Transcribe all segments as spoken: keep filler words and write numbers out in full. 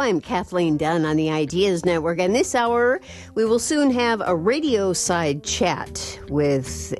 I'm Kathleen Dunn on the Ideas Network, and this hour we will soon have a radio side chat with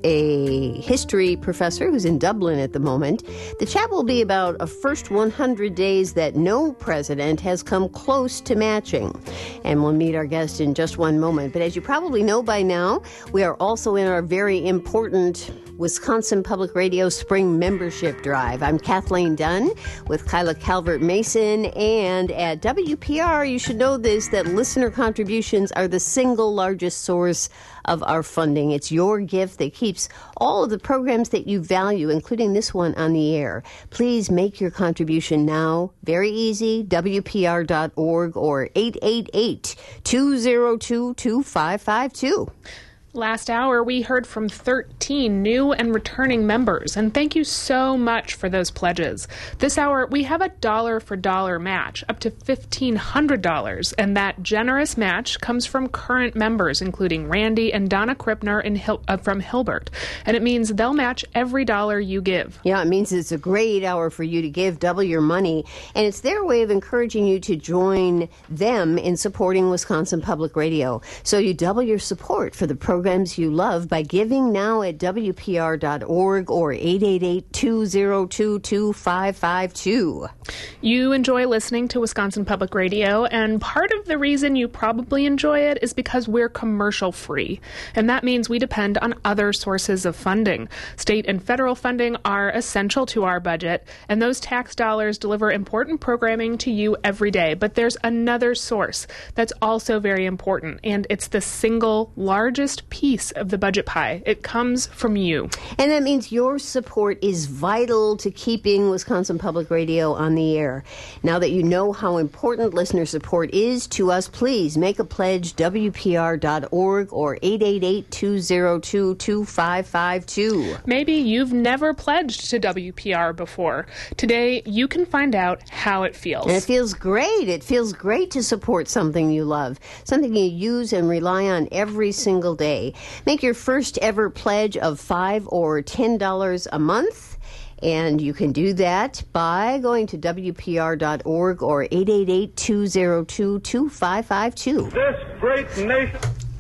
a history professor who's in Dublin at the moment. The chat will be about a first one hundred days that no president has come close to matching. And we'll meet our guest in just one moment. But as you probably know by now, we are also in our very important Wisconsin Public Radio Spring Membership Drive. I'm Kathleen Dunn with Kyla Calvert-Mason, and at W P R, you should know this, that listener contributions are the single largest source of our funding. It's your gift that keeps all of the programs that you value, including this one, on the air. Please make your contribution now. Very easy, W P R dot org or eight eight eight, two zero two, two five five two. Last hour, we heard from thirteen new and returning members, and thank you so much for those pledges. This hour, we have a dollar-for-dollar match, up to fifteen hundred dollars, and that generous match comes from current members, including Randy and Donna Krippner in Hil- uh, from Hilbert, and it means they'll match every dollar you give. Yeah, it means it's a great hour for you to give double your money, and it's their way of encouraging you to join them in supporting Wisconsin Public Radio. So you double your support for the program programs you love by giving now at W P R dot org or eight eight eight, two zero two, two five five two. You enjoy listening to Wisconsin Public Radio, and part of the reason you probably enjoy it is because we're commercial free, and that means we depend on other sources of funding. State and federal funding are essential to our budget, and those tax dollars deliver important programming to you every day. But there's another source that's also very important, and it's the single largest piece of the budget pie. It comes from you. And that means your support is vital to keeping Wisconsin Public Radio on the air. Now that you know how important listener support is to us, please make a pledge, W P R dot org or eight eight eight, two zero two, two five five two. Maybe you've never pledged to W P R before. Today, you can find out how it feels. And it feels great. It feels great to support something you love, something you use and rely on every single day. Make your first ever pledge of five dollars or ten dollars a month, and you can do that by going to W P R dot org or eight eight eight, two zero two, two five five two. This great nation...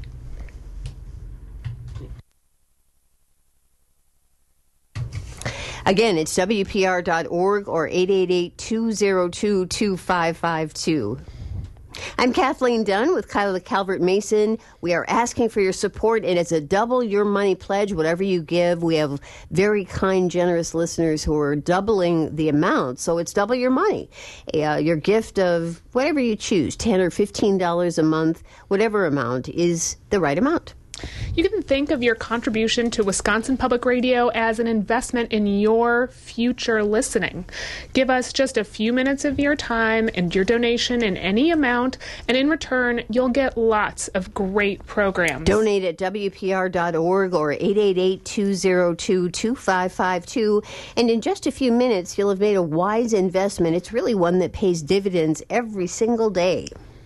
Again, it's W P R dot org or eight eight eight, two zero two, two five five two. I'm Kathleen Dunn with Kyla Calvert-Mason. We are asking for your support, and it's a double your money pledge, whatever you give. We have very kind, generous listeners who are doubling the amount, so it's double your money. Uh, your gift of whatever you choose, ten dollars or fifteen dollars a month, whatever amount is the right amount. You can think of your contribution to Wisconsin Public Radio as an investment in your future listening. Give us just a few minutes of your time and your donation in any amount, and in return, you'll get lots of great programs. Donate at W P R dot org or eight eight eight, two zero two, two five five two, and in just a few minutes, you'll have made a wise investment. It's really one that pays dividends every single day.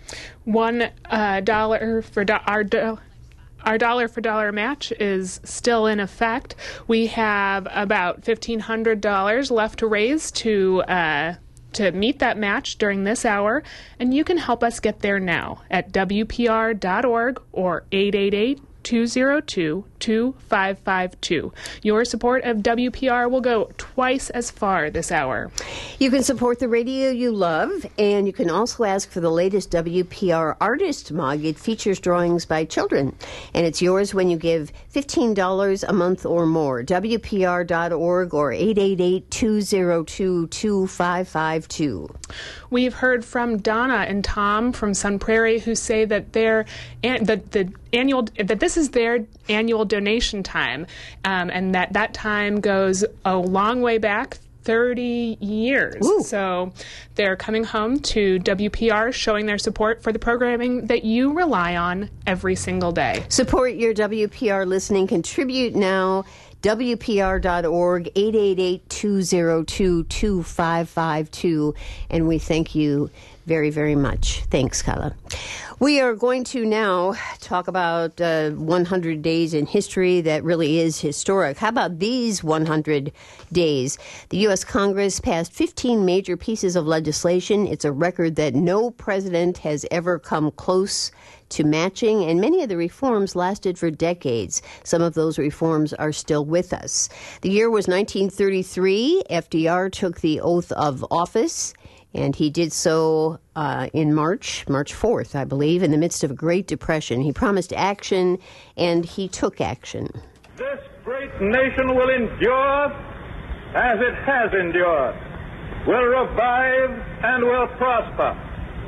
One uh, dollar for do- our... Do- Our dollar-for-dollar match is still in effect. We have about fifteen hundred dollars left to raise to uh, to meet that match during this hour, and you can help us get there now at W P R dot org or eight eight eight, two zero two, two five five two. Your support of W P R will go twice as far this hour. You can support the radio you love, and you can also ask for the latest W P R Artist Mug. It features drawings by children, and it's yours when you give fifteen dollars a month or more. W P R dot org or eight eight eight, two zero two, two five five two. We've heard from Donna and Tom from Sun Prairie, who say that their that the annual that this is their annual donation time, um, and that that time goes a long way back, thirty years. Ooh. So they're coming home to W P R, showing their support for the programming that you rely on every single day. Support your W P R listening. Contribute now. W P R dot org, eight eight eight, two zero two, two five five two. And we thank you very, very much. Thanks, Kyla. We are going to now talk about uh, one hundred days in history that really is historic. How about these one hundred days? The U S. Congress passed fifteen major pieces of legislation. It's a record that no president has ever come close to matching, and many of the reforms lasted for decades. Some of those reforms are still with us. The year was nineteen thirty-three. F D R took the oath of office, and he did so uh, in March, March fourth, I believe, in the midst of a Great Depression. He promised action, and he took action. This great nation will endure as it has endured, will revive and will prosper.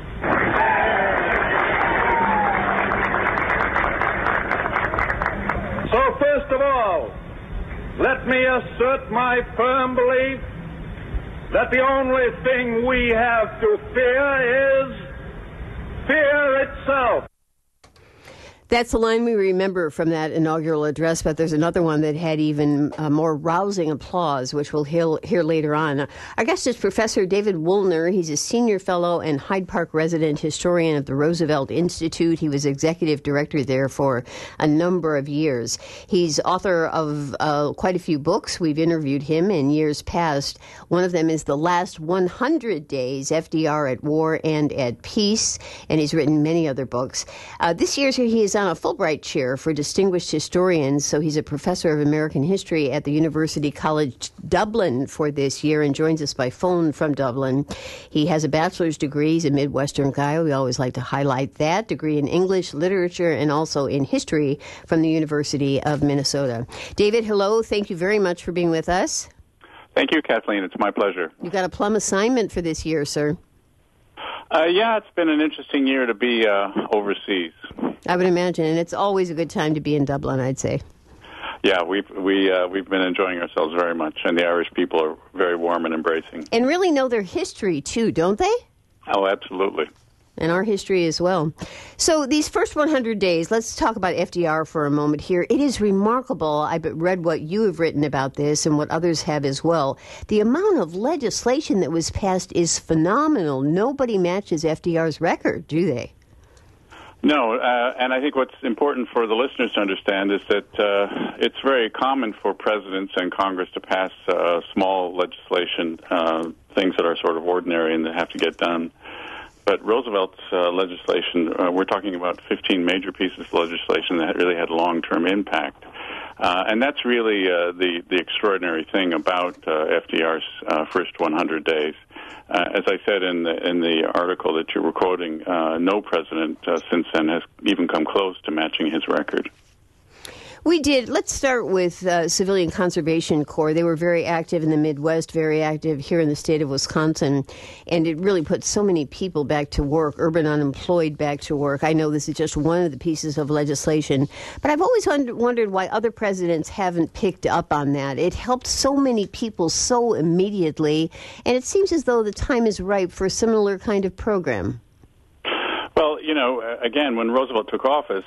So first of all, let me assert my firm belief that the only thing we have to fear is fear itself. That's the line we remember from that inaugural address, but there's another one that had even uh, more rousing applause, which we'll hear, hear later on. Our guest is Professor David Woolner. He's a senior fellow and Hyde Park resident historian of the Roosevelt Institute. He was executive director there for a number of years. He's author of uh, quite a few books. We've interviewed him in years past. One of them is The Last one hundred Days, F D R at War and at Peace, and he's written many other books. Uh, this year he is on a Fulbright chair for distinguished historians, so he's a professor of American history at the University College Dublin for this year and joins us by phone from Dublin. He has a bachelor's degree. He's a Midwestern guy. We always like to highlight that. Degree in English, literature, and also in history from the University of Minnesota. David, hello. Thank you very much for being with us. Thank you, Kathleen. It's my pleasure. You've got a plum assignment for this year, sir. Uh, yeah, it's been an interesting year to be uh, overseas. I would imagine, and it's always a good time to be in Dublin, I'd say. Yeah, we've we uh, we've been enjoying ourselves very much, and the Irish people are very warm and embracing. And really know their history too, don't they? Oh, absolutely. And our history as well. So these first one hundred days, let's talk about F D R for a moment here. It is remarkable. I've read what you have written about this and what others have as well. The amount of legislation that was passed is phenomenal. Nobody matches F D R's record, do they? No, uh, and I think what's important for the listeners to understand is that uh, it's very common for presidents and Congress to pass uh, small legislation, uh, things that are sort of ordinary and that have to get done. But Roosevelt's uh, legislation, uh, we're talking about fifteen major pieces of legislation that really had long-term impact. Uh, and that's really uh, the, the extraordinary thing about uh, F D R's uh, first one hundred days. Uh, as I said in the, in the article that you were quoting, uh, no president uh, since then has even come close to matching his record. We did. Let's start with uh, Civilian Conservation Corps. They were very active in the Midwest, very active here in the state of Wisconsin, and it really put so many people back to work, urban unemployed back to work. I know this is just one of the pieces of legislation, but I've always wondered why other presidents haven't picked up on that. It helped so many people so immediately, and it seems as though the time is ripe for a similar kind of program. Well, you know, again, when Roosevelt took office,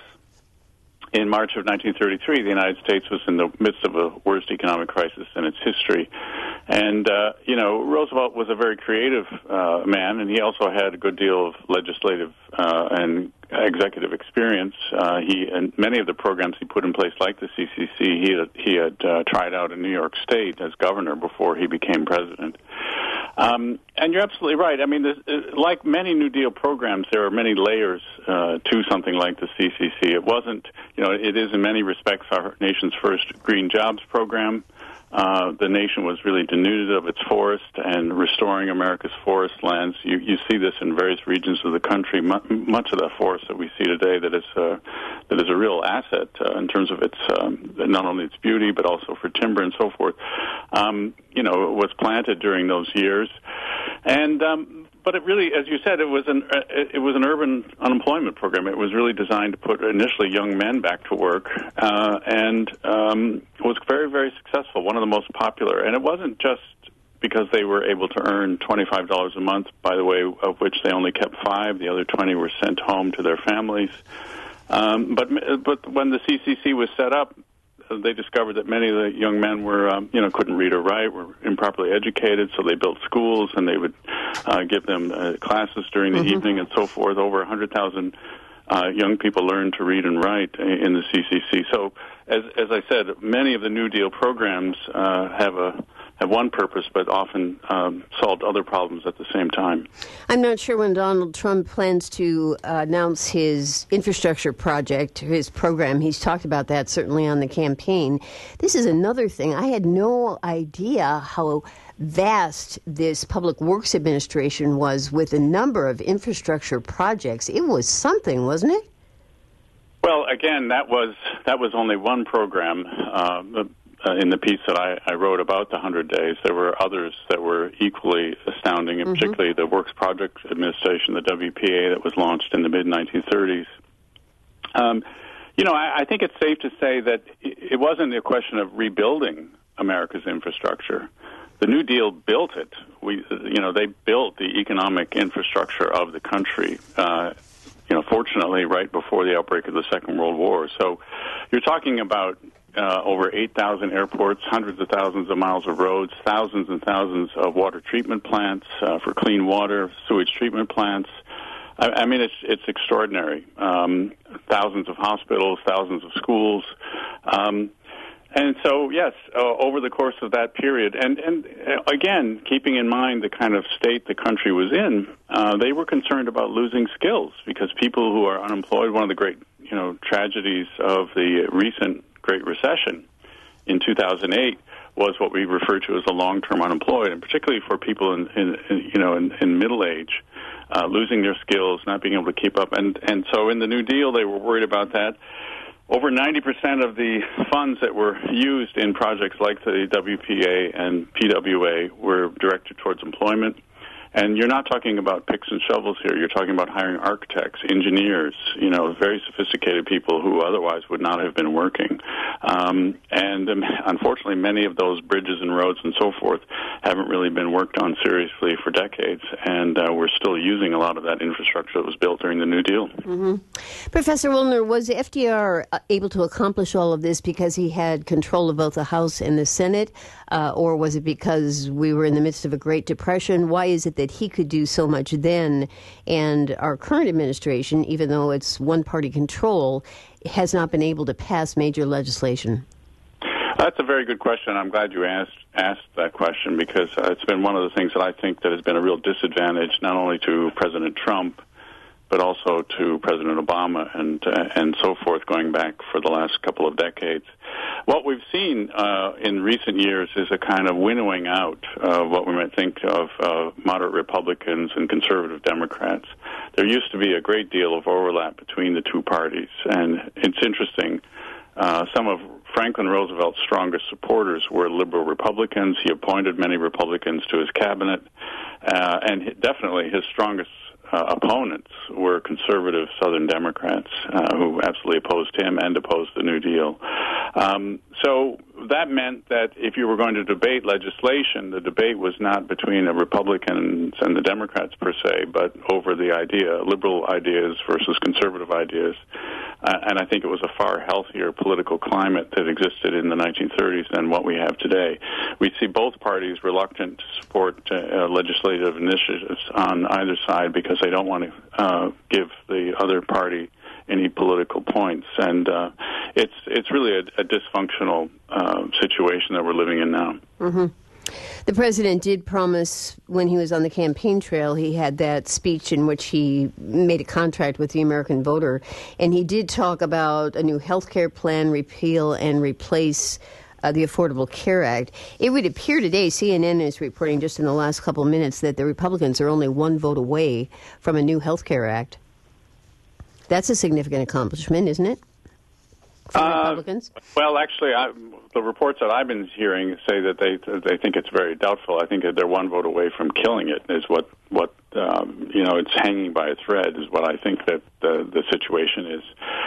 in March of nineteen thirty-three, the United States was in the midst of a worst economic crisis in its history. And, uh, you know, Roosevelt was a very creative uh, man, and he also had a good deal of legislative uh, and executive experience. Uh, he and many of the programs he put in place, like the C C C, he had, he had uh, tried out in New York State as governor before he became president. Um, and you're absolutely right. I mean, this, like many New Deal programs, there are many layers uh, to something like the C C C. It wasn't, you know, it is in many respects our nation's first green jobs program. Uh, the nation was really denuded of its forest, and restoring America's forest lands. You, you see this in various regions of the country. Much, much of that forest that we see today that is uh, that is a real asset uh, in terms of its um, not only its beauty but also for timber and so forth. Um, you know, it was planted during those years, and. Um, But it really, as you said, it was an it was an urban unemployment program. It was really designed to put initially young men back to work, uh, and um, was very, very successful. One of the most popular, and it wasn't just because they were able to earn twenty-five dollars a month. By the way, of which they only kept five. The other twenty were sent home to their families. Um, but but when the C C C was set up, they discovered that many of the young men were, um, you know, couldn't read or write, were improperly educated, so they built schools, and they would uh, give them uh, classes during the mm-hmm. evening and so forth. Over one hundred thousand uh, young people learn to read and write in the C C C. So, as as I said, many of the New Deal programs uh, have a have one purpose, but often um, solved other problems at the same time. I'm not sure when Donald Trump plans to uh, announce his infrastructure project, his program. He's talked about that certainly on the campaign. This is another thing. I had no idea how vast this Public Works Administration was with a number of infrastructure projects. It was something, wasn't it? Well, again, that was that was only one program. Uh, Uh, in the piece that I, I wrote about the one hundred days, there were others that were equally astounding, and mm-hmm. particularly the Works Project Administration, the W P A, that was launched in the mid nineteen thirties. Um, you know, I, I think it's safe to say that it wasn't a question of rebuilding America's infrastructure. The New Deal built it. We, you know, they built the economic infrastructure of the country. Uh, you know, fortunately, right before the outbreak of the Second World War. So, you're talking about Uh, over eight thousand airports, hundreds of thousands of miles of roads, thousands and thousands of water treatment plants uh, for clean water, sewage treatment plants. I, I mean, it's it's extraordinary. Um, thousands of hospitals, thousands of schools. Um, and so, yes, uh, over the course of that period, and, and uh, again, keeping in mind the kind of state the country was in, uh, they were concerned about losing skills because people who are unemployed, one of the great, you know, tragedies of the recent Great Recession in two thousand eight was what we refer to as the long-term unemployed, and particularly for people in, in, in you know in, in middle age, uh, losing their skills, not being able to keep up, and and so in the New Deal they were worried about that. Over ninety percent of the funds that were used in projects like the W P A and P W A were directed towards employment. And you're not talking about picks and shovels here. You're talking about hiring architects, engineers, you know, very sophisticated people who otherwise would not have been working. Um, and um, unfortunately, many of those bridges and roads and so forth haven't really been worked on seriously for decades. And uh, we're still using a lot of that infrastructure that was built during the New Deal. Mm-hmm. Professor Woolner, was F D R able to accomplish all of this because he had control of both the House and the Senate? Uh, or was it because we were in the midst of a Great Depression? Why is it that he could do so much then, and our current administration, even though it's one-party control, has not been able to pass major legislation? That's a very good question. I'm glad you asked asked that question because uh, it's been one of the things that I think that has been a real disadvantage not only to President Trump, but also to President Obama and uh, and so forth going back for the last couple of decades. What we've seen uh, in recent years is a kind of winnowing out of what we might think of uh, moderate Republicans and conservative Democrats. There used to be a great deal of overlap between the two parties, and it's interesting. Uh, some of Franklin Roosevelt's strongest supporters were liberal Republicans. He appointed many Republicans to his cabinet, uh, and definitely his strongest Uh, opponents were conservative Southern Democrats uh, who absolutely opposed him and opposed the New Deal. Um, so that meant that if you were going to debate legislation, the debate was not between the Republicans and the Democrats per se, but over the idea, liberal ideas versus conservative ideas. Uh, and I think it was a far healthier political climate that existed in the nineteen thirties than what we have today. We see both parties reluctant to support uh, legislative initiatives on either side because they don't want to uh, give the other party any political points, and uh, it's it's really a, a dysfunctional uh, situation that we're living in now. Mm-hmm. The president did promise when he was on the campaign trail, he had that speech in which he made a contract with the American voter, and he did talk about a new health care plan, repeal and replace uh, the Affordable Care Act. It would appear today, C N N is reporting just in the last couple of minutes, that the Republicans are only one vote away from a new health care act. That's a significant accomplishment, isn't it? For uh, Republicans? Well, actually, I, the reports that I've been hearing say that they they think it's very doubtful. I think that they're one vote away from killing it. Is what what um, you know? It's hanging by a thread. Is what I think that the the situation is.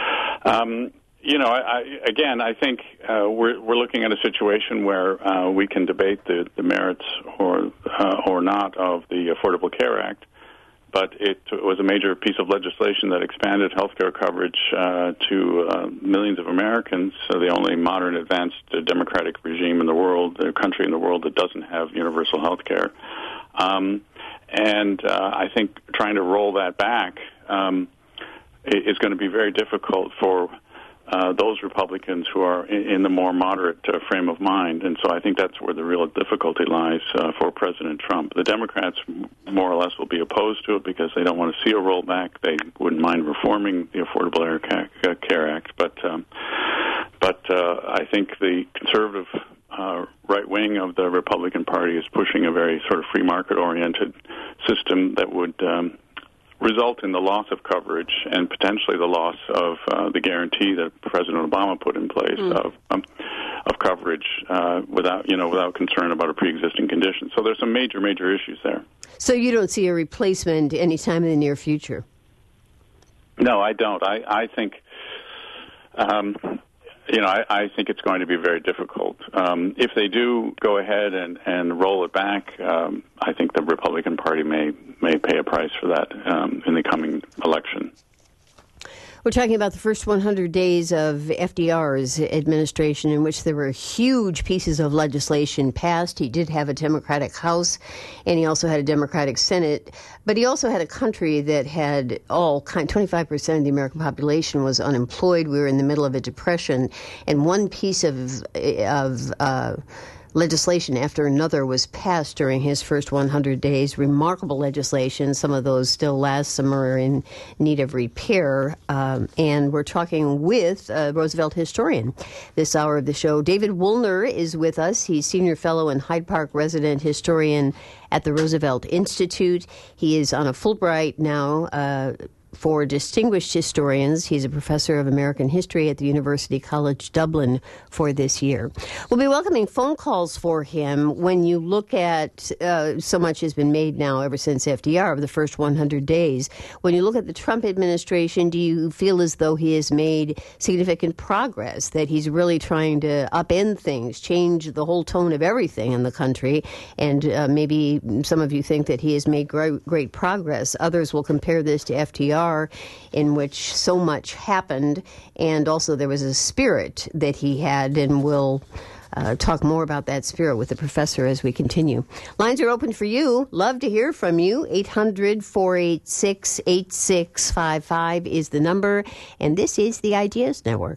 Um, you know, I, I, again, I think uh, we're we're looking at a situation where uh, we can debate the, the merits or uh, or not of the Affordable Care Act. But it was a major piece of legislation that expanded health care coverage uh, to uh, millions of Americans, so the only modern, advanced uh, democratic regime in the world, the country in the world that doesn't have universal health care. Um, and uh, I think trying to roll that back um, is going to be very difficult for uh, those Republicans who are in, in the more moderate uh, frame of mind. And so I think that's where the real difficulty lies uh, for President Trump. The Democrats more or less will be opposed to it because they don't want to see a rollback. They wouldn't mind reforming the Affordable Care Act. But, um, but uh, I think the conservative uh, right wing of the Republican Party is pushing a very sort of free market-oriented system that would um, result in the loss of coverage and potentially the loss of uh, the guarantee that President Obama put in place mm. of um, of coverage uh, without you know without concern about a pre-existing condition. So there's some major major issues there. So you don't see a replacement anytime in the near future? No, I don't. I I think. Um, You know, I, I think it's going to be very difficult. Um, if they do go ahead and, and roll it back, um, I think the Republican Party may may pay a price for that um, in the coming election. We're talking about the first one hundred days of F D R's administration, in which there were huge pieces of legislation passed. He did have a Democratic House, and he also had a Democratic Senate. But he also had a country that had all kind, twenty-five percent of the American population was unemployed. We were in the middle of a depression, and one piece of of uh, legislation after another was passed during his first one hundred days. Remarkable legislation. Some of those still last. Some are in need of repair. Um, and we're talking with a Roosevelt historian this hour of the show. David Woolner is with us. He's senior fellow and Hyde Park resident historian at the Roosevelt Institute. He is on a Fulbright now uh, for distinguished historians. He's a professor of American history at the University College Dublin for this year. We'll be welcoming phone calls for him. When you look at, uh, so much has been made now ever since F D R of the first one hundred days. When you look at the Trump administration, do you feel as though he has made significant progress, that he's really trying to upend things, change the whole tone of everything in the country? And uh, maybe some of you think that he has made great, great progress. Others will compare this to F D R, in which so much happened, and also there was a spirit that he had, and we'll uh, talk more about that spirit with the professor as we continue. Lines are open for you. Love to hear from you. eight hundred, four eight six, eight six five five is the number, and this is the Ideas Network.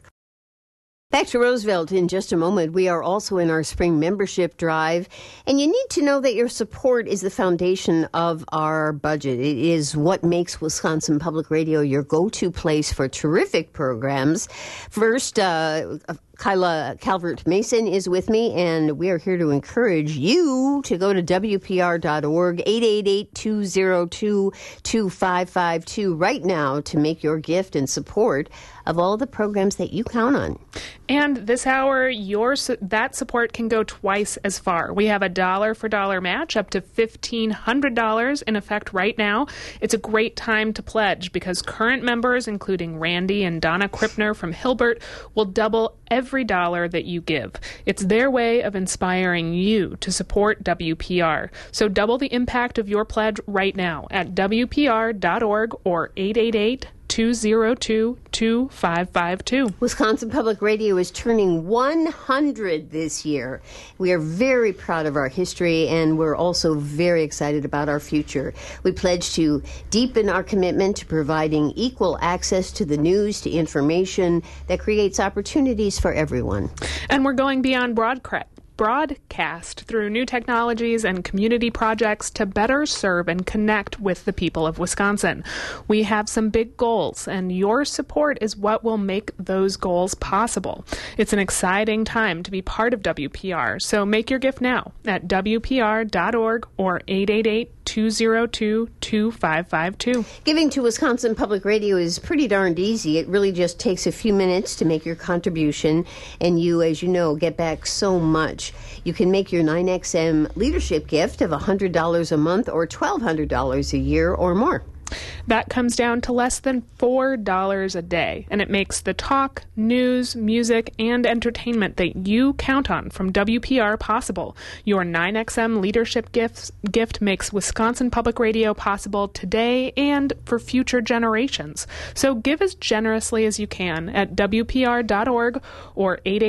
Back to Roosevelt in just a moment. We are also in our spring membership drive, and you need to know that your support is the foundation of our budget. It is what makes Wisconsin Public Radio your go-to place for terrific programs. First, uh, Kyla Calvert-Mason is with me, and we are here to encourage you to go to W P R dot org, eight eight eight, two zero two, two five five two right now to make your gift and support of all the programs that you count on. And this hour, your that support can go twice as far. We have a dollar for dollar match up to fifteen hundred dollars in effect right now. It's a great time to pledge because current members, including Randy and Donna Krippner from Hilbert, will double every dollar that you give. It's their way of inspiring you to support W P R. So double the impact of your pledge right now at W P R dot org or eight eight eight, two zero two, two five five two. Wisconsin Public Radio is turning one hundred this year. We are very proud of our history, and we're also very excited about our future. We pledge to deepen our commitment to providing equal access to the news, to information that creates opportunities for everyone. And we're going beyond broadcast. broadcast through new technologies and community projects to better serve and connect with the people of Wisconsin. We have some big goals, and your support is what will make those goals possible. It's an exciting time to be part of W P R, so make your gift now at W P R dot org or eight eight eight, two zero two, two five five two. Giving to Wisconsin Public Radio is pretty darned easy. It really just takes a few minutes to make your contribution, and you, as you know, get back so much. You can make your nine X M leadership gift of one hundred dollars a month or twelve hundred dollars a year or more. That comes down to less than four dollars a day, and it makes the talk, news, music, and entertainment that you count on from W P R possible. Your nine X M leadership gifts, gift makes Wisconsin Public Radio possible today and for future generations. So give as generously as you can at W P R dot org or eight eight eight,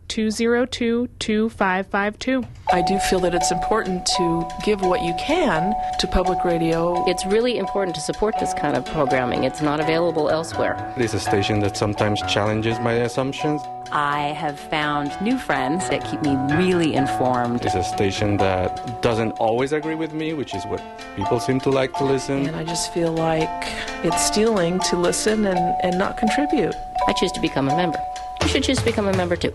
two zero two, two five five two. I do feel that it's important to give what you can to public radio. It's really important to support this kind of programming. It's not available elsewhere. It is a station that sometimes challenges my assumptions. I have found new friends that keep me really informed. It's a station that doesn't always agree with me, which is what people seem to like to listen. And I just feel like it's stealing to listen and, and not contribute. I choose to become a member. You should choose to become a member, too.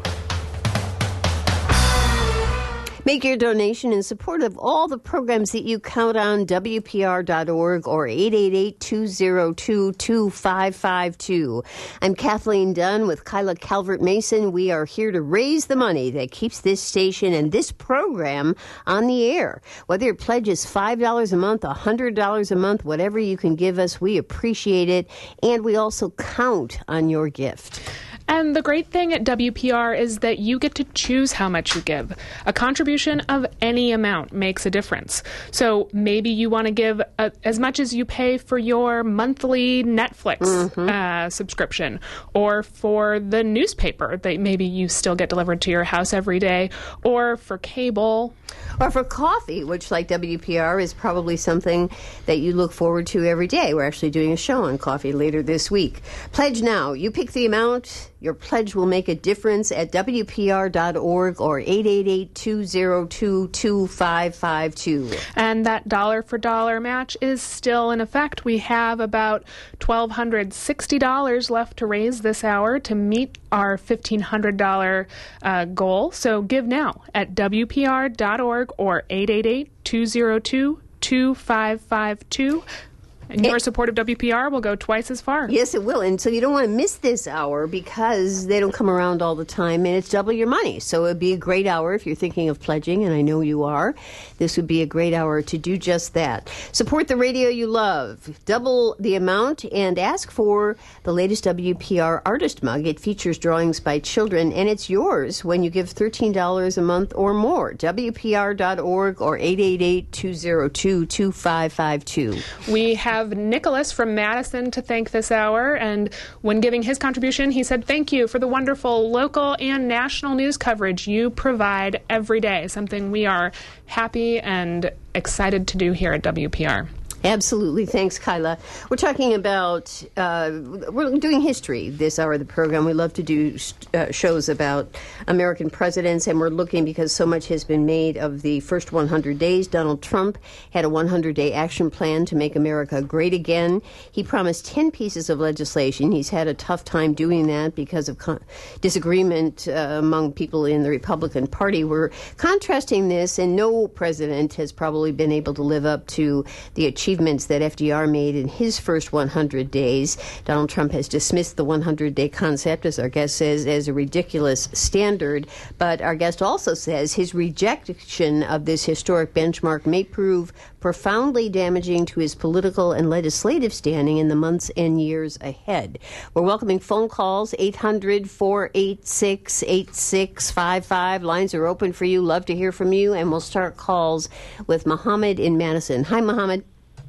Make your donation in support of all the programs that you count on, W P R dot org or eight eight eight, two zero two, two five five two. I'm Kathleen Dunn with Kyla Calvert-Mason. We are here to raise the money that keeps this station and this program on the air. Whether your pledge is five dollars a month, one hundred dollars a month, whatever you can give us, we appreciate it. And we also count on your gift. And the great thing at W P R is that you get to choose how much you give. A contribution of any amount makes a difference. So maybe you want to give a, as much as you pay for your monthly Netflix mm-hmm. uh, subscription, or for the newspaper that maybe you still get delivered to your house every day, or for cable. Or for coffee, which, like W P R, is probably something that you look forward to every day. We're actually doing a show on coffee later this week. Pledge now. You pick the amount. Your pledge will make a difference at W P R dot org or eight eight eight, two zero two, two five five two. And that dollar for dollar match is still in effect. We have about one thousand two hundred sixty dollars left to raise this hour to meet our fifteen hundred dollars uh, goal. So give now at W P R dot org or eight eight eight, two zero two, two five five two. And your support of W P R will go twice as far. Yes, it will. And so you don't want to miss this hour because they don't come around all the time, and it's double your money. So it would be a great hour if you're thinking of pledging, and I know you are. This would be a great hour to do just that. Support the radio you love. Double the amount and ask for the latest W P R Artist Mug. It features drawings by children, and it's yours when you give thirteen dollars a month or more. W P R dot org or eight eight eight, two zero two, two five five two. We have Nicholas from Madison to thank this hour, and when giving his contribution, he said, "Thank you for the wonderful local and national news coverage you provide every day, something we are happy and excited to do here at W P R." Absolutely. Thanks, Kyla. We're talking about, uh, we're doing history this hour of the program. We love to do uh, shows about American presidents, and we're looking because so much has been made of the first one hundred days. Donald Trump had a one hundred day action plan to make America great again. He promised ten pieces of legislation. He's had a tough time doing that because of con- disagreement uh, among people in the Republican Party. We're contrasting this, and no president has probably been able to live up to the achievements that F D R made in his first one hundred days. Donald Trump has dismissed the one hundred day concept, as our guest says, as a ridiculous standard. But our guest also says his rejection of this historic benchmark may prove profoundly damaging to his political and legislative standing in the months and years ahead. We're welcoming phone calls, eight hundred, four eight six, eight six five five. Lines are open for you. Love to hear from you. And we'll start calls with Mohammed in Madison. Hi, Mohammed.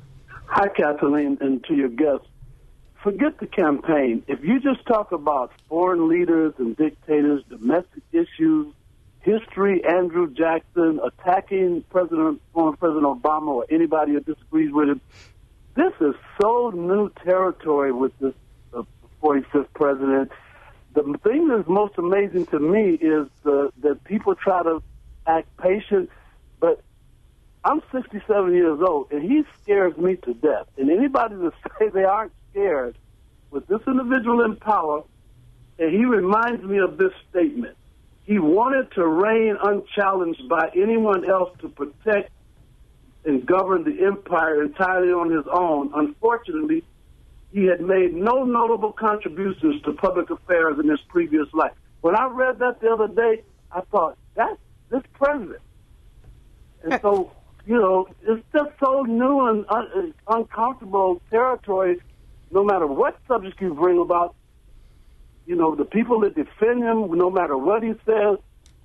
Hi, Kathleen, and to your guests. Forget the campaign. If you just talk about foreign leaders and dictators, domestic issues, history, Andrew Jackson, attacking President, former President Obama or anybody who disagrees with him, this is so new territory with this uh, forty-fifth president. The thing that's most amazing to me is the, that people try to act patient, but I'm sixty-seven years old, and he scares me to death. And anybody that say they aren't scared, with this individual in power, and he reminds me of this statement. He wanted to reign unchallenged by anyone else to protect and govern the empire entirely on his own. Unfortunately, he had made no notable contributions to public affairs in his previous life. When I read that the other day, I thought, that's this president. And so, you know, it's just so new and un- uncomfortable territory, no matter what subject you bring about. You know, the people that defend him, no matter what he says,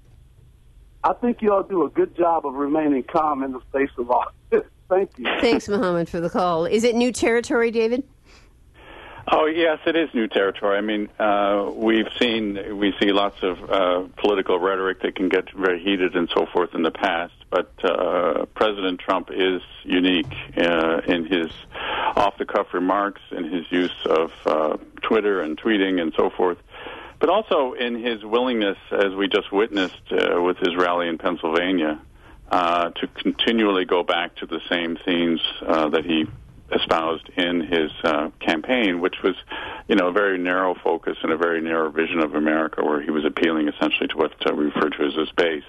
I think you all do a good job of remaining calm in the face of all this. Thank you. Thanks, Mohammed, for the call. Is it new territory, David? Oh, yes, it is new territory. I mean, uh, we've seen, we see lots of uh, political rhetoric that can get very heated and so forth in the past, but uh, President Trump is unique uh, in his off-the-cuff remarks, in his use of uh, Twitter and tweeting and so forth, but also in his willingness, as we just witnessed uh, with his rally in Pennsylvania, uh, to continually go back to the same themes uh, that he espoused in his uh, campaign, which was, you know, a very narrow focus and a very narrow vision of America, where he was appealing essentially to what uh, we refer to as his base,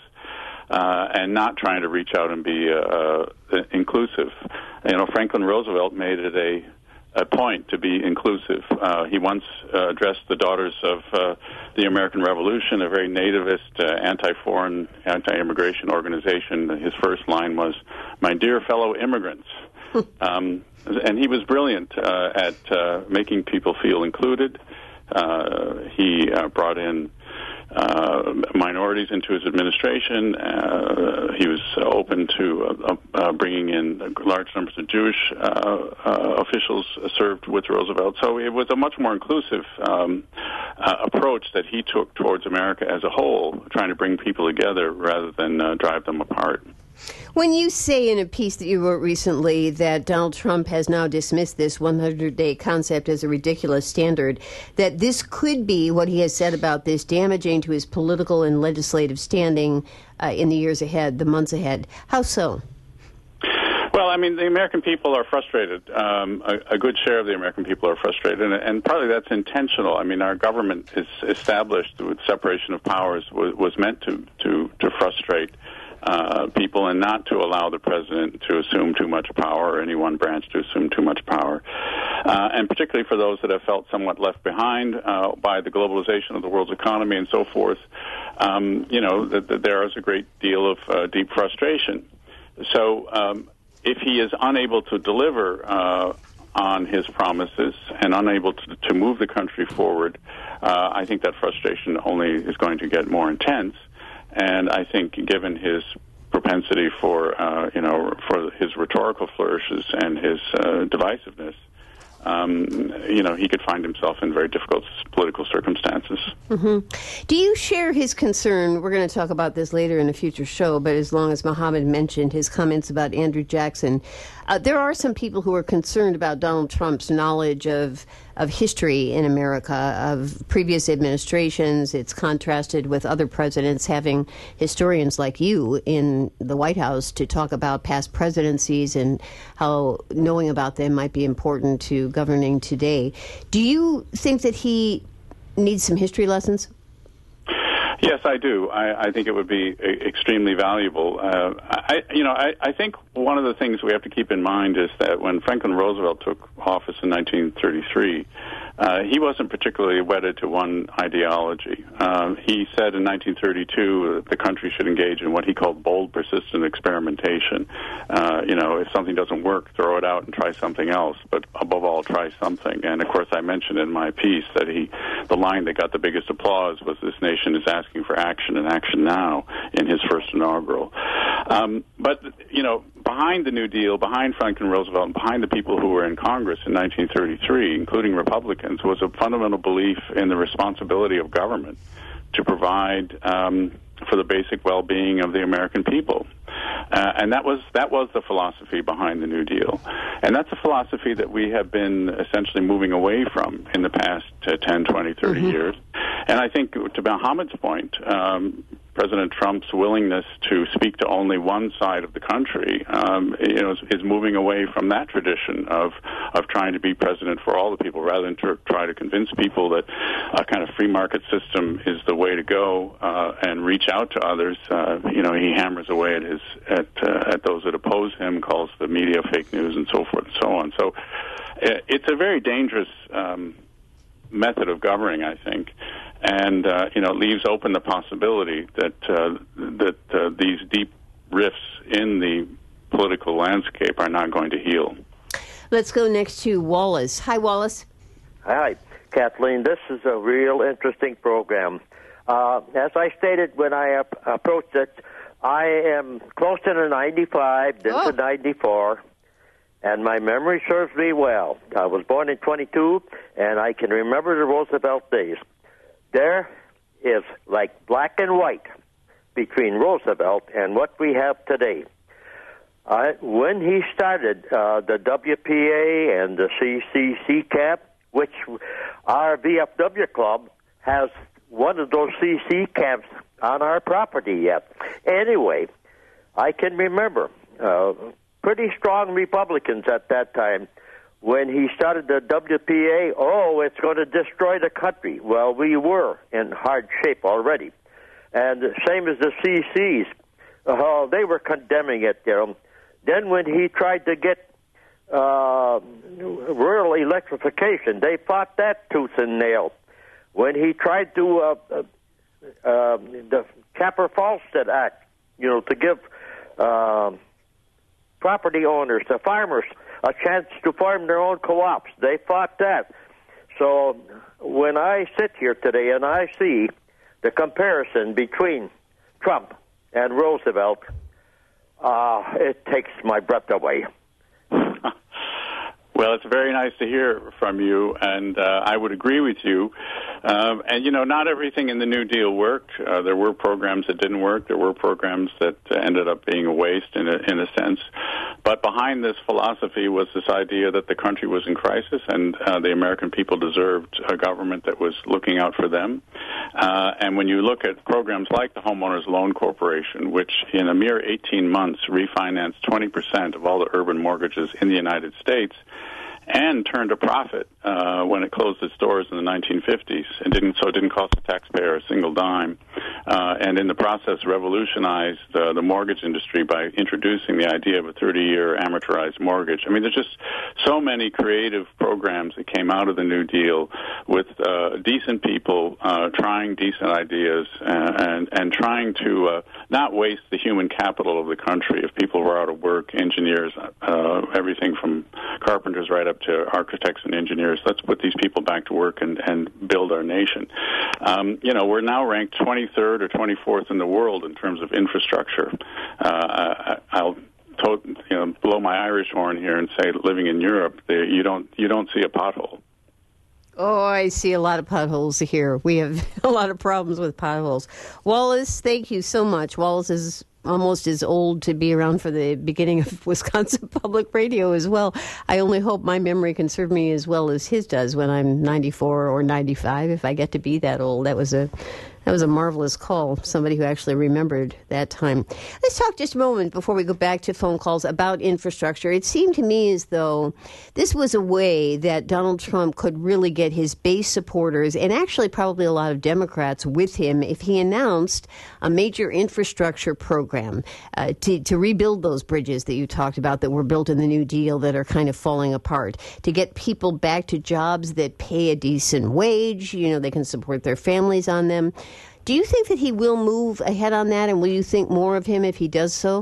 uh, and not trying to reach out and be uh, uh, inclusive. You know, Franklin Roosevelt made it a a point to be inclusive. Uh, he once uh, addressed the Daughters of uh, the American Revolution, a very nativist, uh, anti-foreign, anti-immigration organization. His first line was, "My dear fellow immigrants." um, and he was brilliant uh, at uh, making people feel included. Uh, he uh, brought in uh, minorities into his administration. Uh, he was uh, open to uh, uh, bringing in large numbers of Jewish uh, uh, officials served with Roosevelt. So it was a much more inclusive um, uh, approach that he took towards America as a whole, trying to bring people together rather than uh, drive them apart. When you say in a piece that you wrote recently that Donald Trump has now dismissed this hundred-day concept as a ridiculous standard, that this could be, what he has said about this, damaging to his political and legislative standing uh, in the years ahead, the months ahead, how so? Well, I mean, the American people are frustrated. Um, a, a good share of the American people are frustrated, and, and partly that's intentional. I mean, our government is established with separation of powers was, was meant to, to, to frustrate Uh, people and not to allow the president to assume too much power or any one branch to assume too much power. Uh, and particularly for those that have felt somewhat left behind uh, by the globalization of the world's economy and so forth, um, you know, that, that there is a great deal of uh, deep frustration. So um, if he is unable to deliver uh, on his promises and unable to, to move the country forward, uh, I think that frustration only is going to get more intense. And I think, given his propensity for, uh, you know, for his rhetorical flourishes and his uh, divisiveness, um, you know, he could find himself in very difficult political circumstances. Mm-hmm. Do you share his concern? We're going to talk about this later in a future show, but as long as Mohammed mentioned his comments about Andrew Jackson, uh, there are some people who are concerned about Donald Trump's knowledge of of history in America, of previous administrations. It's contrasted with other presidents having historians like you in the White House to talk about past presidencies and how knowing about them might be important to governing today. Do you think that he needs some history lessons? Yes, I do. I, I think it would be extremely valuable. Uh, I, you know, I, I think one of the things we have to keep in mind is that when Franklin Roosevelt took office in nineteen thirty-three, uh, he wasn't particularly wedded to one ideology. Um, he said in nineteen thirty-two that the country should engage in what he called bold, persistent experimentation. Uh, you know, if something doesn't work, throw it out and try something else. But above all, try something. And of course, I mentioned in my piece that he, the line that got the biggest applause was, "This nation is asking for action and action now," in his first inaugural. Um, but, you know, behind the New Deal, behind Franklin Roosevelt, and behind the people who were in Congress in nineteen thirty-three, including Republicans, was a fundamental belief in the responsibility of government to provide um, for the basic well-being of the American people. Uh, and that was that was the philosophy behind the New Deal. And that's a philosophy that we have been essentially moving away from in the past uh, ten, twenty, thirty mm-hmm. years. And I think, to Mohammed's point, um, President Trump's willingness to speak to only one side of the country, um, you know, is, is moving away from that tradition of of trying to be president for all the people, rather than to try to convince people that a kind of free market system is the way to go uh, and reach out to others. Uh, you know, he hammers away at his at uh, at those that oppose him, calls the media fake news, and so forth and so on. So uh, it's a very dangerous um, method of governing, I think. And, uh, you know, it leaves open the possibility that uh, that uh, these deep rifts in the political landscape are not going to heal. Let's go next to Wallace. Hi, Wallace. Hi, Kathleen. This is a real interesting program. Uh, as I stated when I ap- approached it, I am close to ninety-five, then oh. to ninety-four. and my memory serves me well. I was born in twenty-two, and I can remember the Roosevelt days. There is like black and white between Roosevelt and what we have today. Uh, when he started uh, the W P A and the C C C CAP, which our V F W club has one of those C C camps on our property yet. Anyway, I can remember uh, pretty strong Republicans at that time when he started the W P A. Oh, it's going to destroy the country. Well, we were in hard shape already. And same as the C Cs. Oh, they were condemning it there. Then when he tried to get uh, rural electrification, they fought that tooth and nail. When he tried to, uh, uh, uh, the Capper-Falstead Act, you know, to give uh, property owners, the farmers, a chance to farm their own co-ops, they fought that. So when I sit here today and I see the comparison between Trump and Roosevelt, uh, it takes my breath away. Well, it's very nice to hear from you, and uh, I would agree with you. Um, and, you know, not everything in the New Deal worked. Uh, there were programs that didn't work. There were programs that uh, ended up being a waste in a, in a sense. But behind this philosophy was this idea that the country was in crisis and uh, the American people deserved a government that was looking out for them. Uh, and when you look at programs like the Homeowners Loan Corporation, which in a mere eighteen months refinanced twenty percent of all the urban mortgages in the United States, and turned a profit uh, when it closed its doors in the nineteen fifties, and didn't so it didn't cost the taxpayer a single dime, uh, and in the process revolutionized uh, the mortgage industry by introducing the idea of a thirty-year amortized mortgage. I mean, there's just so many creative programs that came out of the New Deal with uh, decent people uh, trying decent ideas and and, and trying to uh, not waste the human capital of the country. If people were out of work, engineers, uh, everything from carpenters right up to architects and engineers. Let's put these people back to work and, and build our nation. Um, you know, we're now ranked twenty-third or twenty-fourth in the world in terms of infrastructure. Uh, I'll to, you know, blow my Irish horn here and say, living in Europe, they, you don't you don't see a pothole. Oh, I see a lot of potholes here. We have a lot of problems with potholes. Wallace, thank you so much. Wallace is almost as old to be around for the beginning of Wisconsin Public Radio as well. I only hope my memory can serve me as well as his does when I'm ninety-four or ninety-five, if I get to be that old. That was a that was a marvelous call, somebody who actually remembered that time. Let's talk just a moment before we go back to phone calls about infrastructure. It seemed to me as though this was a way that Donald Trump could really get his base supporters, and actually probably a lot of Democrats, with him if he announced a major infrastructure program uh, to, to rebuild those bridges that you talked about that were built in the New Deal that are kind of falling apart, to get people back to jobs that pay a decent wage, you know, they can support their families on them. Do you think that he will move ahead on that, and will you think more of him if he does so?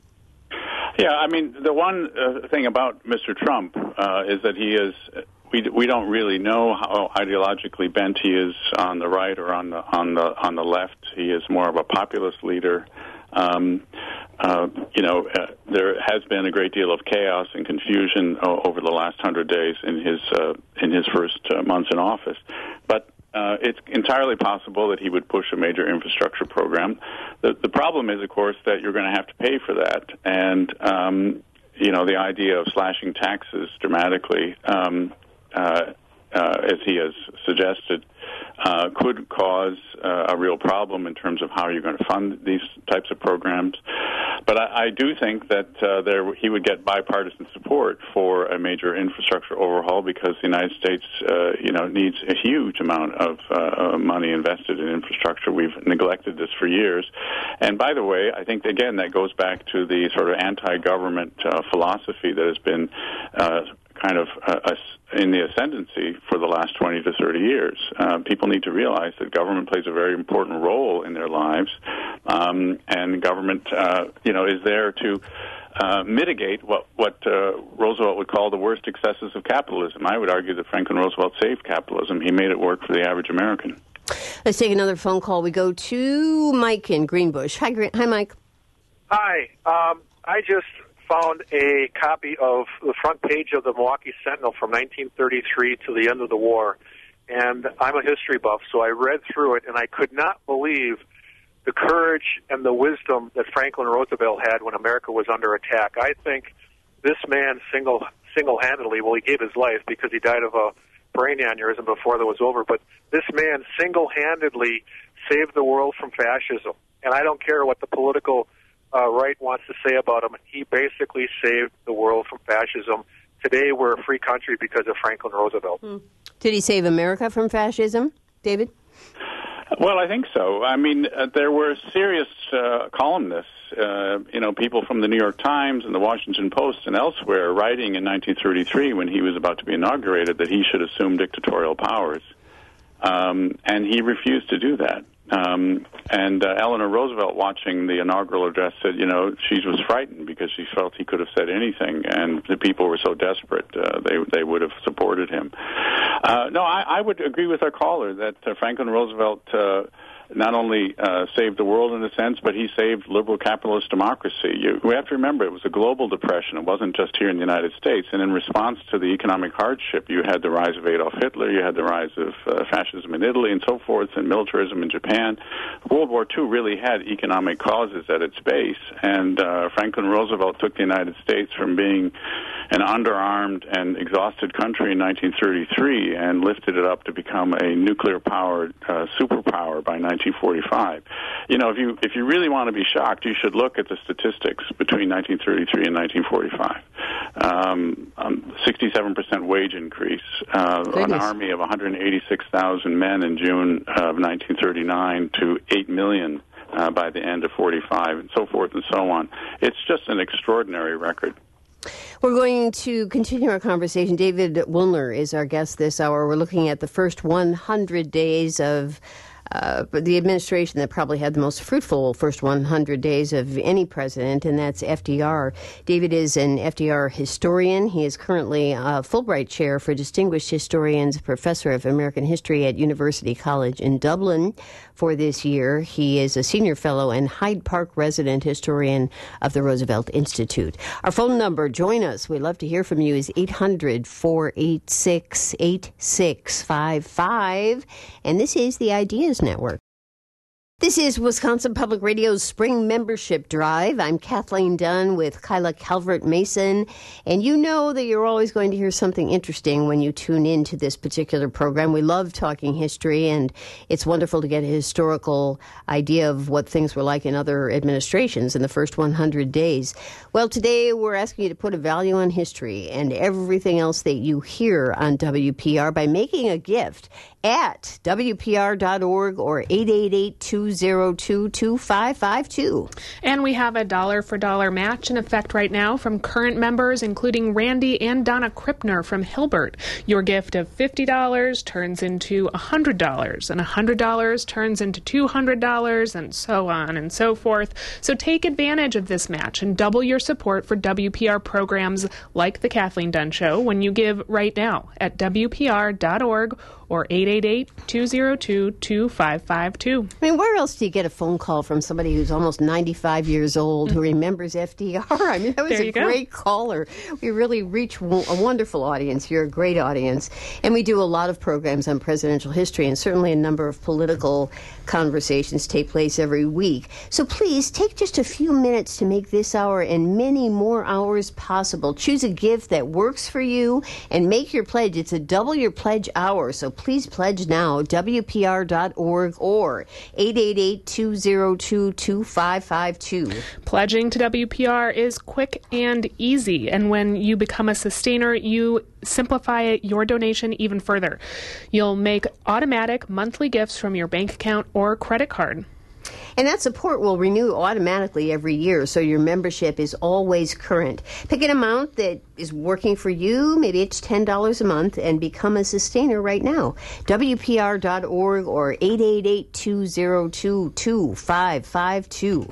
Yeah, I mean, the one uh, thing about Mister Trump uh, is that he is, we, we don't really know how ideologically bent he is on the right or on the, on the, on the left. He is more of a populist leader. Um, uh, you know, uh, there has been a great deal of chaos and confusion o- over the last hundred days in his uh, in his first uh, months in office. But uh, it's entirely possible that he would push a major infrastructure program. The, the problem is, of course, that you're going to have to pay for that, and um, you know, the idea of slashing taxes dramatically, um, uh, uh, as he has suggested, Uh, could cause uh, a real problem in terms of how you're going to fund these types of programs. But I, I do think that uh, there he would get bipartisan support for a major infrastructure overhaul, because the United States, uh, you know, needs a huge amount of uh, money invested in infrastructure. We've neglected this for years. And by the way, I think, again, that goes back to the sort of anti-government uh, philosophy that has been uh, kind of uh, in the ascendancy for the last twenty to thirty years. Uh, people need to realize that government plays a very important role in their lives, um, and government, uh, you know, is there to uh, mitigate what what uh, Roosevelt would call the worst excesses of capitalism. I would argue that Franklin Roosevelt saved capitalism. He made it work for the average American. Let's take another phone call. We go to Mike in Greenbush. Hi, Hi, Mike. Hi. Um, I just found a copy of the front page of the Milwaukee Sentinel from nineteen thirty-three to the end of the war. And I'm a history buff, so I read through it, and I could not believe the courage and the wisdom that Franklin Roosevelt had when America was under attack. I think this man single, single-handedly, well, he gave his life because he died of a brain aneurysm before that was over, but this man single-handedly saved the world from fascism. And I don't care what the political uh, right wants to say about him. He basically saved the world from fascism. Today, we're a free country because of Franklin Roosevelt. Hmm. Did he save America from fascism, David? Well, I think so. I mean, uh, there were serious uh, columnists, uh, you know, people from the New York Times and the Washington Post and elsewhere writing in nineteen thirty-three when he was about to be inaugurated that he should assume dictatorial powers. Um, and he refused to do that. Um, and uh, Eleanor Roosevelt, watching the inaugural address, said, you know, she was frightened because she felt he could have said anything, and the people were so desperate uh, they they would have supported him. Uh, no, I, I would agree with our caller that uh, Franklin Roosevelt uh, not only uh, saved the world in a sense, but he saved liberal capitalist democracy. You, we have to remember it was a global depression. It wasn't just here in the United States. And in response to the economic hardship, you had the rise of Adolf Hitler, you had the rise of uh, fascism in Italy and so forth, and militarism in Japan. World War Two really had economic causes at its base, and uh, Franklin Roosevelt took the United States from being an underarmed and exhausted country in nineteen thirty-three and lifted it up to become a nuclear-powered uh, superpower by nineteen forty-five. You know, if you if you really want to be shocked, you should look at the statistics between nineteen thirty-three and nineteen forty-five. Um, um, sixty-seven percent wage increase, uh, an army of one hundred eighty-six thousand men in June of nineteen thirty-nine to eight million uh, by the end of forty-five, and so forth and so on. It's just an extraordinary record. We're going to continue our conversation. David Woolner is our guest this hour. We're looking at the first one hundred days of uh, the administration that probably had the most fruitful first one hundred days of any president, and that's F D R. David is an F D R historian. He is currently a Fulbright Chair for Distinguished Historians, Professor of American History at University College in Dublin for this year. He is a Senior Fellow and Hyde Park Resident Historian of the Roosevelt Institute. Our phone number, join us. We'd love to hear from you, is eight hundred, four eight six, eight six five five. And this is the Ideas Network. This is Wisconsin Public Radio's Spring Membership Drive. I'm Kathleen Dunn with Kyla Calvert-Mason, and you know that you're always going to hear something interesting when you tune into this particular program. We love talking history, and it's wonderful to get a historical idea of what things were like in other administrations in the first one hundred days. Well, today we're asking you to put a value on history and everything else that you hear on W P R by making a gift at W P R dot org or eight eight eight, two zero two, two five five two. And we have a dollar for dollar match in effect right now from current members, including Randy and Donna Krippner from Hilbert. Your gift of fifty dollars turns into one hundred dollars, and one hundred dollars turns into two hundred dollars, and so on and so forth. So take advantage of this match and double your support for W P R programs like The Kathleen Dunn Show when you give right now at W P R dot org or eight eight eight, two zero two, two five five two. I mean, where else do you get a phone call from somebody who's almost ninety-five years old who remembers F D R? I mean, that was a great caller. We really reach a wonderful audience. You're a great audience. And we do a lot of programs on presidential history, and certainly a number of political conversations take place every week. So please take just a few minutes to make this hour and many more hours possible. Choose a gift that works for you and make your pledge. It's a double your pledge hour, so please pledge now, W P R dot org or eight eight eight, two zero two, two five five two. Pledging to W P R is quick and easy, and when you become a sustainer, you simplify your donation even further. You'll make automatic monthly gifts from your bank account or credit card. And that support will renew automatically every year, so your membership is always current. Pick an amount that is working for you. Maybe it's ten dollars a month, and become a sustainer right now. W P R dot org or eight eight eight, two zero two, two five five two.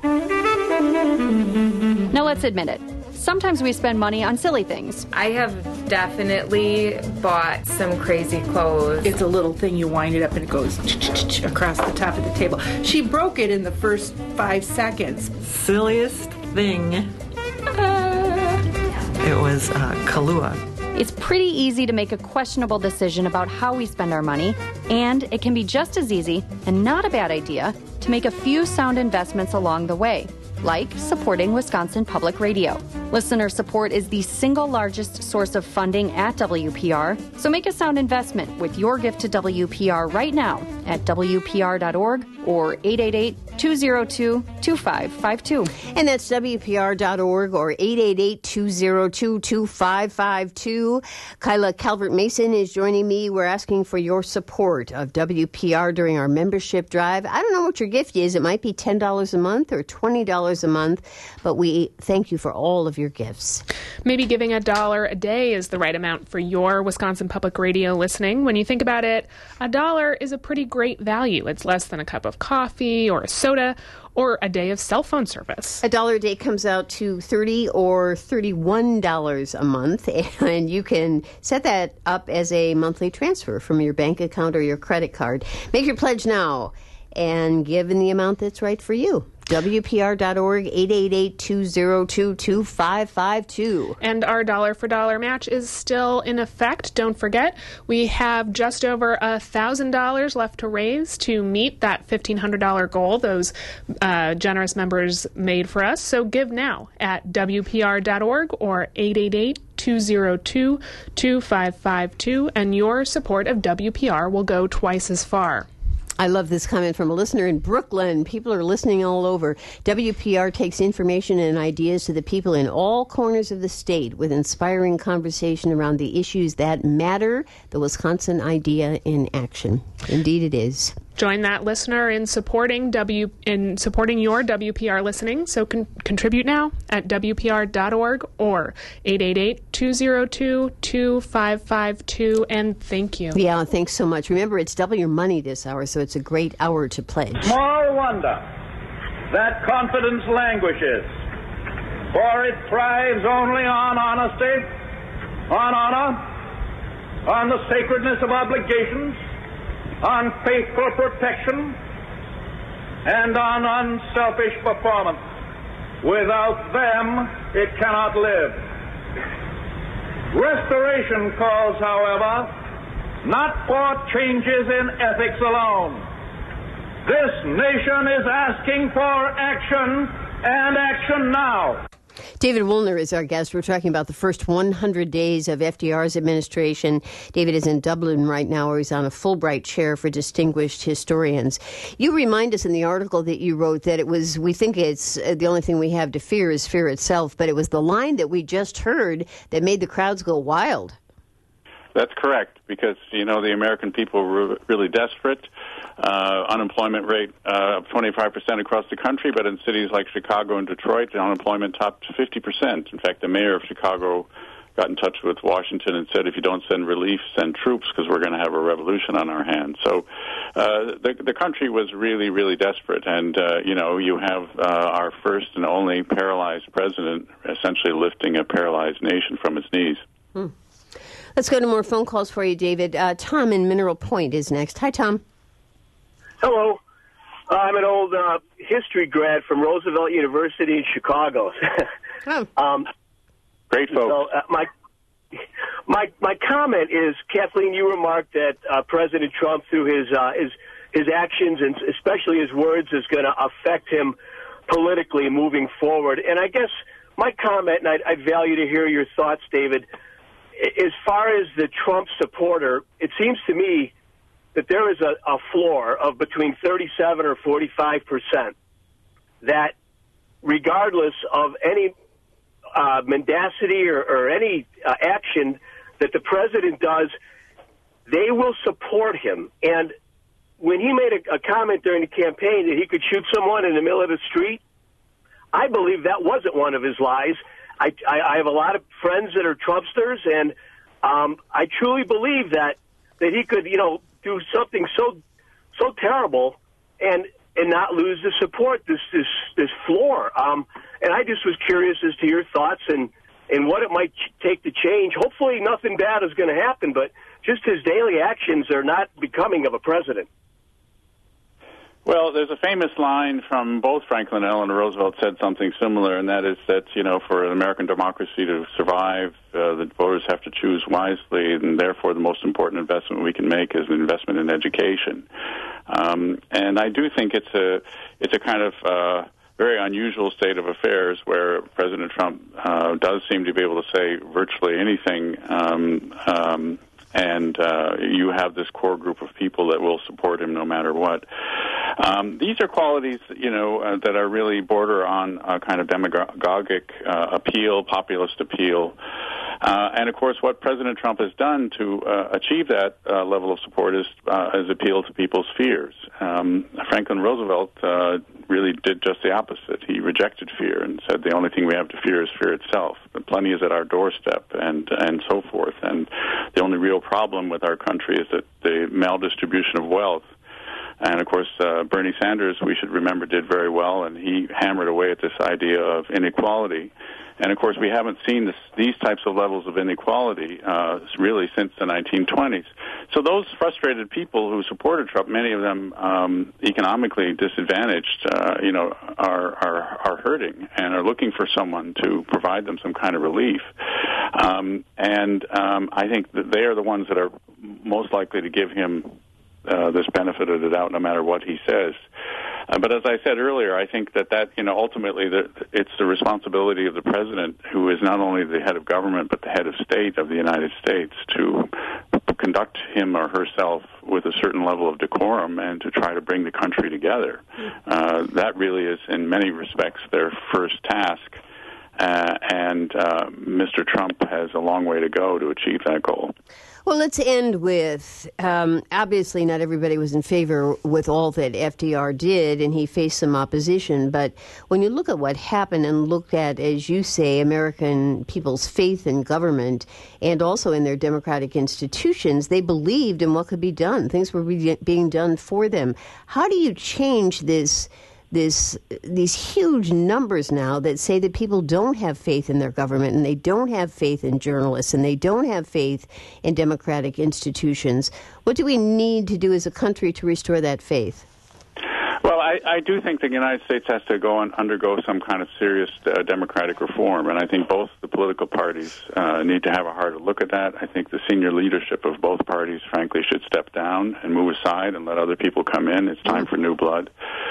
Now let's admit it. Sometimes we spend money on silly things. I have definitely bought some crazy clothes. It's a little thing, you wind it up and it goes across the top of the table. She broke it in the first five seconds. Silliest thing. Uh, It was uh, Kahlua. It's pretty easy to make a questionable decision about how we spend our money, and it can be just as easy, and not a bad idea, to make a few sound investments along the way, like supporting Wisconsin Public Radio. Listener support is the single largest source of funding at W P R, so make a sound investment with your gift to W P R right now at W P R dot org or eight eight eight, two zero two, two five five two. And that's W P R dot org or eight eight eight, two zero two, two five five two. Kyla Calvert-Mason is joining me. We're asking for your support of W P R during our membership drive. I don't know what your gift is. It might be ten dollars a month or twenty dollars a month, but we thank you for all of your gifts. Maybe giving a dollar a day is the right amount for your Wisconsin Public Radio listening. When you think about it, a dollar is a pretty great value. It's less than a cup of coffee or a soda or a day of cell phone service. A dollar a day comes out to thirty dollars or thirty-one dollars a month, and you can set that up as a monthly transfer from your bank account or your credit card. Make your pledge now and give in the amount that's right for you. W P R dot org, eight eight eight, two zero two, two five five two. And our dollar for dollar match is still in effect. Don't forget, we have just over one thousand dollars left to raise to meet that fifteen hundred dollars goal those uh, generous members made for us. So give now at W P R dot org or eight eight eight, two zero two, two five five two, and your support of W P R will go twice as far. I love this comment from a listener in Brooklyn. People are listening all over. W P R takes information and ideas to the people in all corners of the state with inspiring conversation around the issues that matter. The Wisconsin idea in action. Indeed it is. Join that listener in supporting W in supporting your W P R listening. So con- contribute now at W P R dot org or eight eight eight, two zero two, two five five two. And thank you. Yeah, thanks so much. Remember, it's double your money this hour, so it's a great hour to pledge. Small wonder that confidence languishes, for it thrives only on honesty, on honor, on the sacredness of obligations, on faithful protection, and on unselfish performance. Without them, it cannot live. Restoration calls, however, not for changes in ethics alone. This nation is asking for action, and action now. David Woolner is our guest. We're talking about the first one hundred days of F D R's administration. David is in Dublin right now, where he's on a Fulbright chair for distinguished historians. You remind us in the article that you wrote that it was, we think it's uh, the only thing we have to fear is fear itself, but it was the line that we just heard that made the crowds go wild. That's correct, because, you know, the American people were really desperate. Uh, unemployment rate uh, of twenty-five percent across the country, but in cities like Chicago and Detroit, the unemployment topped fifty percent. In fact, the mayor of Chicago got in touch with Washington and said, if you don't send relief, send troops, because we're going to have a revolution on our hands. So uh, the, the country was really, really desperate. And, uh, you know, you have uh, our first and only paralyzed president essentially lifting a paralyzed nation from its knees. Hmm. Let's go to more phone calls for you, David. Uh, Tom in Mineral Point is next. Hi, Tom. Hello. Uh, I'm an old uh, history grad from Roosevelt University in Chicago. oh. um, Great folks. So, uh, my, my, my comment is, Kathleen, you remarked that uh, President Trump, through his, uh, his, his actions and especially his words, is going to affect him politically moving forward. And I guess my comment, and I'd, I'd value to hear your thoughts, David, as far as the Trump supporter, it seems to me that there is a, a floor of between thirty-seven or forty-five percent that, regardless of any uh, mendacity or, or any uh, action that the president does, they will support him. And when he made a, a comment during the campaign that he could shoot someone in the middle of the street, I believe that wasn't one of his lies. I, I, I have a lot of friends that are Trumpsters, and um, I truly believe that that he could, you know, do something so so terrible and and not lose the support, this this this floor. Um, and I just was curious as to your thoughts and and what it might ch- take to change. Hopefully, nothing bad is going to happen, but just his daily actions are not becoming of a president. Well, there's a famous line from both Franklin and Eleanor Roosevelt said something similar, and that is that, you know, for an American democracy to survive, uh, the voters have to choose wisely, and therefore the most important investment we can make is an investment in education. Um, and I do think it's a it's a kind of uh, very unusual state of affairs where President Trump uh, does seem to be able to say virtually anything. Um, um, And uh, you have this core group of people that will support him no matter what. Um, these are qualities, you know, uh, that are really border on a kind of demagogic uh, appeal, populist appeal. Uh, and, of course, what President Trump has done to uh, achieve that uh, level of support is, uh, is appeal to people's fears. Um, Franklin Roosevelt uh, really did just the opposite. He rejected fear and said the only thing we have to fear is fear itself. But plenty is at our doorstep, and, and so forth. And the only real problem with our country is that the maldistribution of wealth. And, of course, uh, Bernie Sanders, we should remember, did very well, and he hammered away at this idea of inequality. And, of course, we haven't seen this, these types of levels of inequality uh, really since the nineteen twenties. So those frustrated people who supported Trump, many of them um, economically disadvantaged, uh, you know, are, are are hurting and are looking for someone to provide them some kind of relief. Um, and um, I think that they are the ones that are most likely to give him uh, this benefit of the doubt, no matter what he says. Uh, but as I said earlier, I think that, that you know, ultimately the, it's the responsibility of the president, who is not only the head of government but the head of state of the United States, to conduct him or herself with a certain level of decorum and to try to bring the country together. Uh, that really is, in many respects, their first task. Uh, and uh, Mister Trump has a long way to go to achieve that goal. Well, let's end with, um, obviously not everybody was in favor with all that F D R did, and he faced some opposition. But when you look at what happened and look at, as you say, American people's faith in government and also in their democratic institutions, they believed in what could be done. Things were be- being done for them. How do you change this This, these huge numbers now that say that people don't have faith in their government, and they don't have faith in journalists, and they don't have faith in democratic institutions? What do we need to do as a country to restore that faith? Well, I, I do think the United States has to go and undergo some kind of serious uh, democratic reform, and I think both the political parties uh, need to have a harder look at that. I think the senior leadership of both parties, frankly, should step down and move aside and let other people come in. It's time for new blood.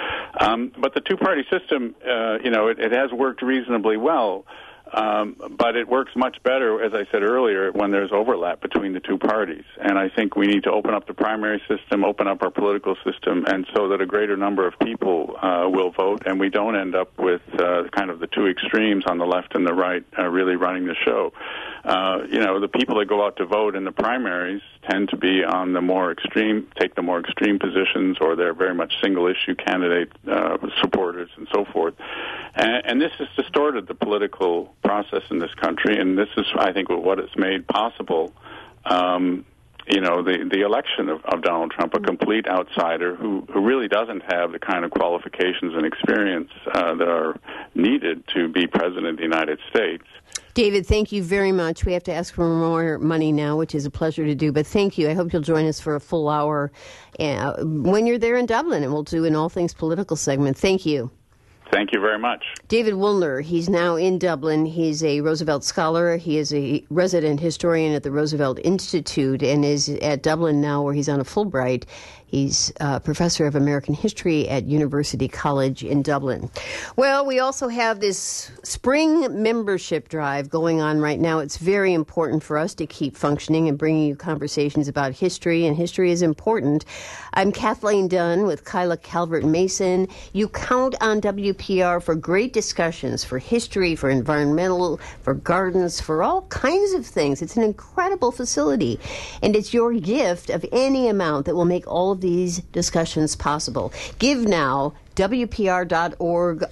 Um, but the two-party system, uh, you know, it, it has worked reasonably well. Um, but it works much better, as I said earlier, when there's overlap between the two parties. And I think we need to open up the primary system, open up our political system, and so that a greater number of people uh, will vote, and we don't end up with uh, kind of the two extremes on the left and the right uh, really running the show. Uh, you know, the people that go out to vote in the primaries tend to be on the more extreme, take the more extreme positions, or they're very much single-issue candidate uh, supporters and so forth. And, and this has distorted the political process in this country, and this is, I think, what it's made possible. Um, you know, the, the election of, of Donald Trump, a complete outsider who, who really doesn't have the kind of qualifications and experience uh, that are needed to be president of the United States. David, thank you very much. We have to ask for more money now, which is a pleasure to do. But thank you. I hope you'll join us for a full hour uh, when you're there in Dublin, and we'll do an All Things Political segment. Thank you. Thank you very much. David Woolner, he's now in Dublin. He's a Roosevelt scholar. He is a resident historian at the Roosevelt Institute and is at Dublin now, where he's on a Fulbright. He's a professor of American history at University College in Dublin. Well, we also have this spring membership drive going on right now. It's very important for us to keep functioning and bringing you conversations about history, and history is important. I'm Kathleen Dunn with Kyla Calvert-Mason. You count on W P R for great discussions, for history, for environmental, for gardens, for all kinds of things. It's an incredible facility, and it's your gift of any amount that will make all of these discussions possible. Give now, W P R dot org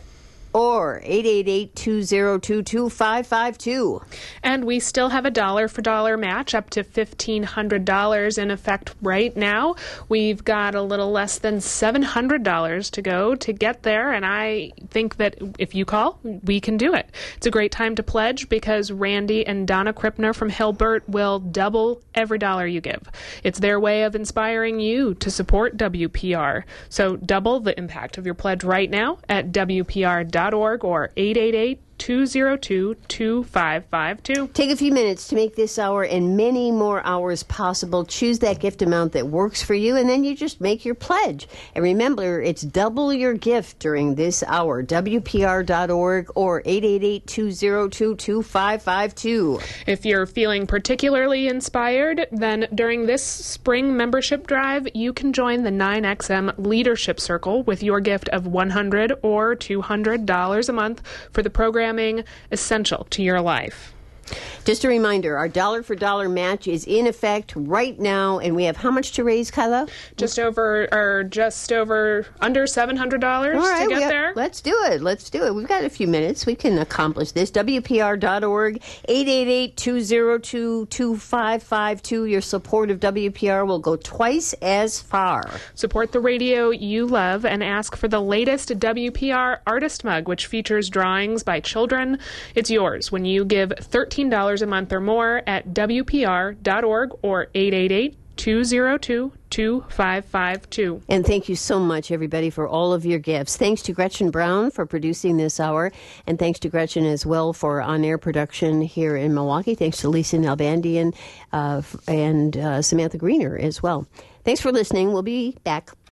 or eight eight eight, two zero two, two five five two. And we still have a dollar for dollar match up to fifteen hundred dollars in effect right now. We've got a little less than seven hundred dollars to go to get there, and I think that if you call, we can do it. It's a great time to pledge because Randy and Donna Krippner from Hilbert will double every dollar you give. It's their way of inspiring you to support W P R. So double the impact of your pledge right now at W P R dot org or eight eight eight, two zero two, two five five two. Take a few minutes to make this hour and many more hours possible. Choose that gift amount that works for you, and then you just make your pledge. And remember, it's double your gift during this hour. W P R dot org or eight eight eight, two zero two, two five five two. If you're feeling particularly inspired, then during this spring membership drive, you can join the nine X M Leadership Circle with your gift of one hundred dollars or two hundred dollars a month for the program essential to your life. Just a reminder, our dollar for dollar match is in effect right now, and we have how much to raise, Kyla? Just over, or just over, under seven hundred dollars All right, to get have, there. Let's do it. Let's do it. We've got a few minutes. We can accomplish this. W P R dot org, eight eight eight, two zero two, two five five two. Your support of W P R will go twice as far. Support the radio you love and ask for the latest W P R Artist Mug, which features drawings by children. It's yours when you give thirteen dollars a month or more at W P R dot org or eight eight eight, two zero two, two five five two. And thank you so much, everybody, for all of your gifts. Thanks to Gretchen Brown for producing this hour, and thanks to Gretchen as well for on-air production here in Milwaukee. Thanks to Lisa Nalbandian uh, and uh, Samantha Greener as well. Thanks for listening. We'll be back.